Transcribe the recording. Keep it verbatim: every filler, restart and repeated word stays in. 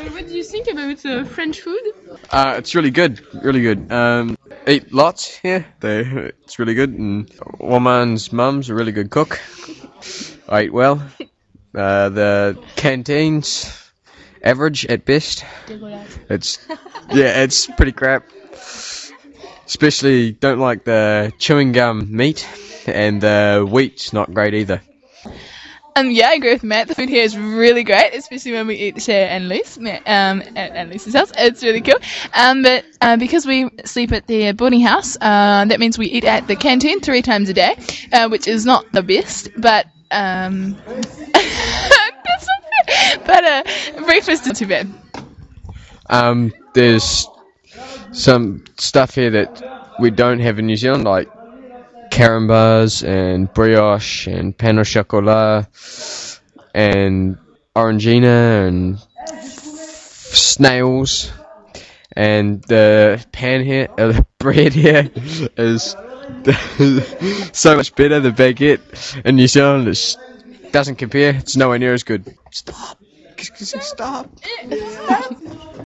what do you think about uh, French food? Uh, it's really good, really good. Um, eat lots here. They, it's really good. And woman's mum's a really good cook. I eat well. Uh, the canteens, average at best. It's yeah, it's pretty crap. Especially don't like the chewing gum meat, and the wheat's not great either. Um, yeah, I agree with Matt. The food here is really great, especially when we eat share and Luce, um, at, at Luce's house. It's really cool. Um, but uh, because we sleep at the boarding house, uh, that means we eat at the canteen three times a day, uh, which is not the best, but um, that's not fair. But uh, breakfast isn't too bad. Um, there's some stuff here that we don't have in New Zealand, like carambars and brioche and pain au chocolat and orangina and snails, and the pan here, uh, the bread here is so much better. The baguette in New Zealand is, doesn't compare. It's nowhere near as good. Stop. Stop.